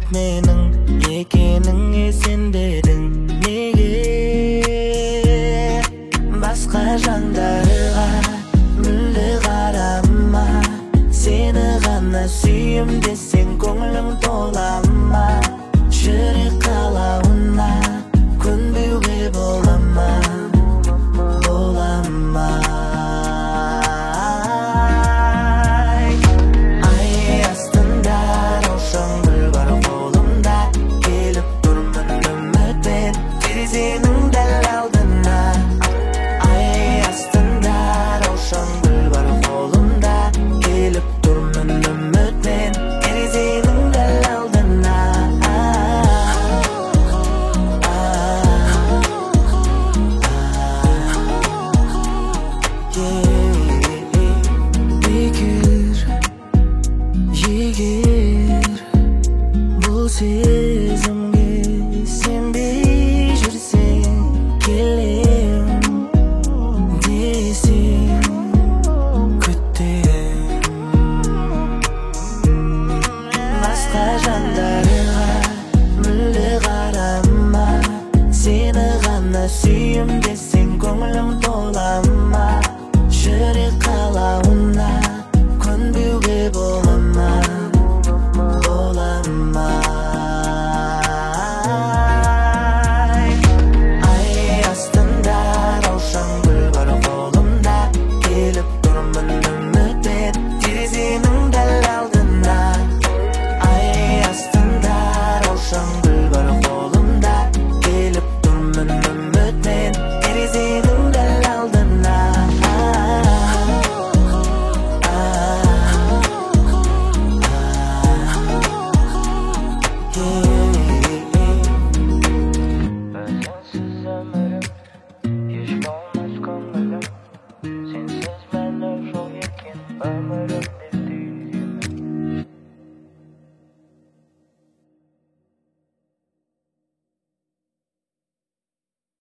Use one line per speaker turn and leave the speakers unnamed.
менің екеніңе сенбедің неге? Басқа жандарға мүлде қарама, сені ғана сүйем десең көңілің тола ма? Жүрек қалауына көнбеуге бола ма? Бола ма? Ай астында раушан гүл бар қолымда, келіп тұрмын үмітпен терезенің дәл алдына. Ай астында раушан гүл бар қолымда, келіп тұрмын үмітпен терезенің дәл алдына. Егер бұл сезімге сенбей жүрсең, келем десең күтем. Басқа жандарға мүлде қарама, сені ғана сүйем десең көңілің тола ма?